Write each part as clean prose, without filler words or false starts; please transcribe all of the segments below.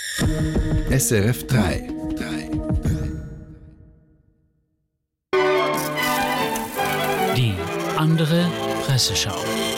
SRF 3. Die andere Presseschau.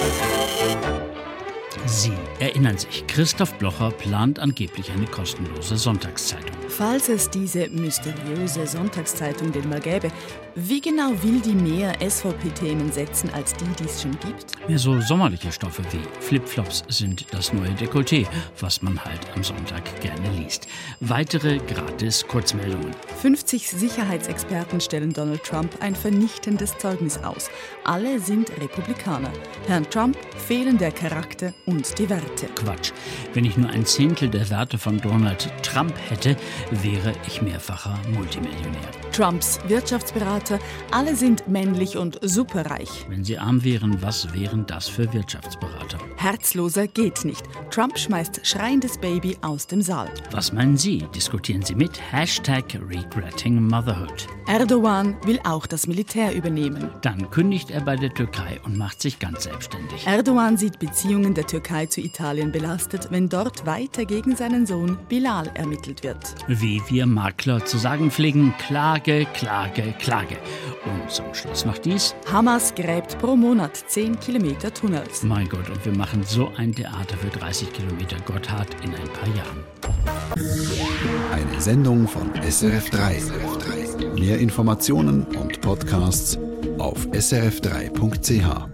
Sie erinnern sich, Christoph Blocher plant angeblich eine kostenlose Sonntagszeitung. Falls es diese mysteriöse Sonntagszeitung denn mal gäbe, wie genau will die mehr SVP-Themen setzen als die es schon gibt? Mehr so sommerliche Stoffe wie Flipflops sind das neue Dekolleté, was man halt am Sonntag gerne liest. Weitere gratis Kurzmeldungen. 50 Sicherheitsexperten stellen Donald Trump ein vernichtendes Zeugnis aus. Alle sind Republikaner. Herrn Trump fehlen der Charakter und die Werte. Quatsch. Wenn ich nur ein Zehntel der Werte von Donald Trump hätte, wäre ich mehrfacher Multimillionär. Trumps Wirtschaftsberater, alle sind männlich und superreich. Wenn sie arm wären, was wären das für Wirtschaftsberater? Herzloser geht nicht. Trump schmeißt schreiendes Baby aus dem Saal. Was meinen Sie? Diskutieren Sie mit #RegrettingMotherhood. Erdogan will auch das Militär übernehmen. Dann kündigt er bei der Türkei und macht sich ganz selbstständig. Erdogan sieht Beziehungen der Türkei zu Italien belastet, wenn dort weiter gegen seinen Sohn Bilal ermittelt wird. Wie wir Makler zu sagen pflegen, Klage, Klage, Klage. Und zum Schluss noch dies. Hamas gräbt pro Monat 10 Kilometer Tunnels. Mein Gott, und wir machen so ein Theater für 30 Kilometer Gotthard in ein paar Jahren. Eine Sendung von SRF 3. Mehr Informationen und Podcasts auf srf3.ch.